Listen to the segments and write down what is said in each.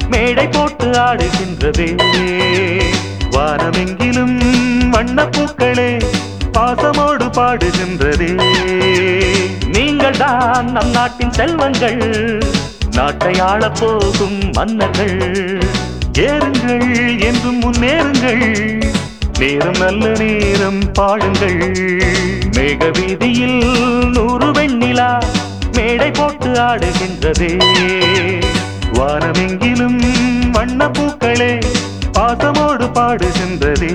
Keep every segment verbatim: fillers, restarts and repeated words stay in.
மேடை போட்டு ஆடுகின்றதே. வானமெங்கிலும் வண்ணப்பூக்களே பாசமோடு பாடுகின்றதே. நீங்கள் தான் நம் நாட்டின் செல்வங்கள், நாட்டை ஆளப் போகும் மன்னர்கள். ஏறுங்கள் என்றும் முன்னேறுங்கள், நேரம் நல்ல நேரம் பாடுங்கள். மேக வீதியில் நூறு வெண்ணிலா மேடை போட்டு ஆடுகின்றதே. வானமெங்கிலும் வண்ணப்பூக்களே பாசமோடு பாடுகின்றதே.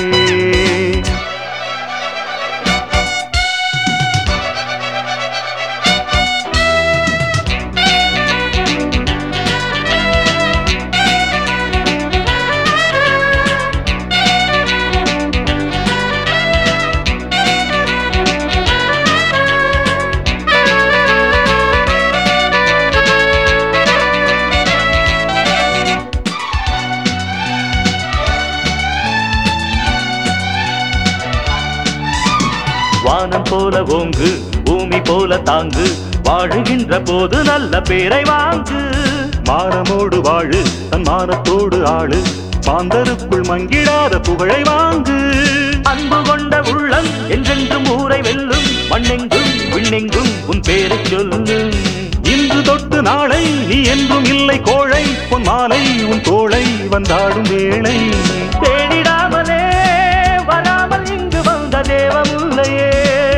வானம் போல ஓங்கு, பூமி போல தாங்கு, வாழுகின்ற போது நல்ல பேரை வாங்கு. மானமோடு வாழு, தன் மானத்தோடு ஆளு, மாந்தருக்குள் மங்கிடாத புகழை வாங்கு. அன்பு கொண்ட உள்ளம் என்றென்றும் ஊரை வெல்லும், மண்ணெங்கும் விண்ணெங்கும் உன் பேரை சொல்லு. இன்று தொட்டு நாளை நீ என்றும் இல்லை கோழை, பொன் மாலை உன் தோளை வந்தாடும் வேளை. தேடிடாமலே வராமல் இங்கு வந்த தேவமுல்லையே,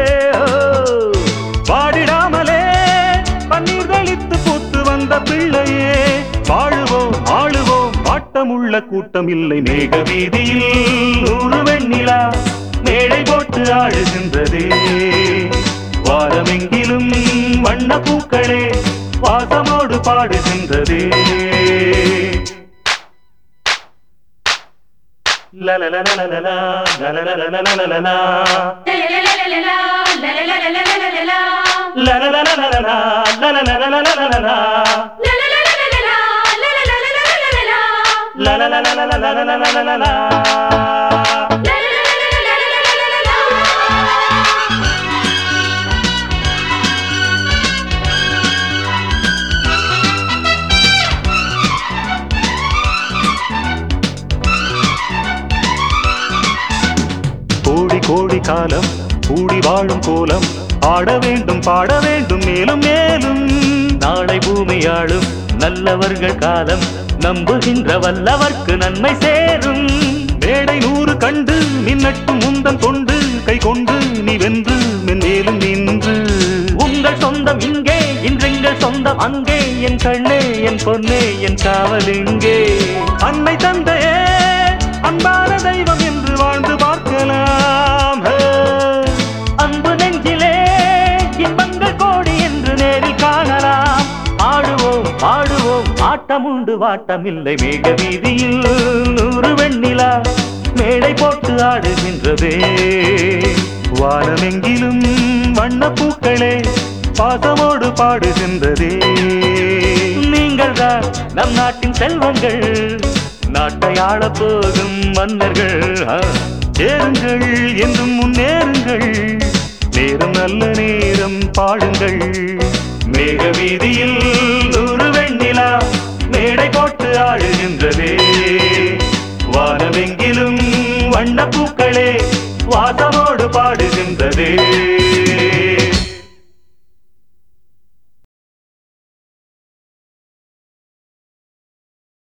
பாடிடாமலே பன்னீர் தெளித்து பூத்து வந்த பிள்ளையே. வாழுவோம் ஆளுவோம் ஆட்டமுள்ள கூட்டம் இல்லை. மேக வீதியில் நூறு வெண்ணிலா மேடை போட்டு ஆடுகின்றதே. வாரமெங்கிலும் வண்ண பூக்களே வாசமோடு பாடுகின்றதே. லலலலலலலா லலலலலலலா கோடி கோடி காலம் கூடி வாழும் கோலம், ஆட வேண்டும் பாட வேண்டும் மேலும் மேலும். நாளை பூமியாளும் நல்லவர்கள் காலம், நம்புகின்ற வல்லவர்க்கு நன்மை சேரும். மேடை நூறு கண்டு மின்னட்டும் முந்தம் கொண்டு, கை கொண்டு நீ வென்று மென்மேலும் நின்று. உங்கள் சொந்தம் இங்கே இன்றெங்கள் சொந்தம் அங்கே, என் கண்ணே என் பொன்னே என் காவல் இங்கே. அன்னை தந்தையே அன்பான தெய்வம் என்று வாழ்ந்து பார்க்கலாம். அன்பு நெஞ்சிலே இன்பங்கள் கோடி என்று நேரில் காணலாம். ஆடுவோம் ஆடுவோம் ஆட்டமுண்டு வாட்டமில்லை. மேக வீதியில் நூறு வெண்ணிலா மேடை போட்டு ஆடுகின்றதே. வானமெங்கிலும் வண்ணப்பூக்களே பாசமோடு பாடுகின்றதே. நீங்கள் தான் நம் நாட்டின் செல்வங்கள், நாட்டை ஆளப் போகும் மன்னர்கள். ஏறுங்கள் என்றும் முன்னேறுங்கள், நேரம் நல்ல நேரம் பாடுங்கள். மேக வீதியில் நூறு வெண்ணிலா மேடை போட்டு ஆடுகின்றதே. வானமெங்கிலும் வண்ணப்பூக்களே வாசமோடு பாடுகின்றதே.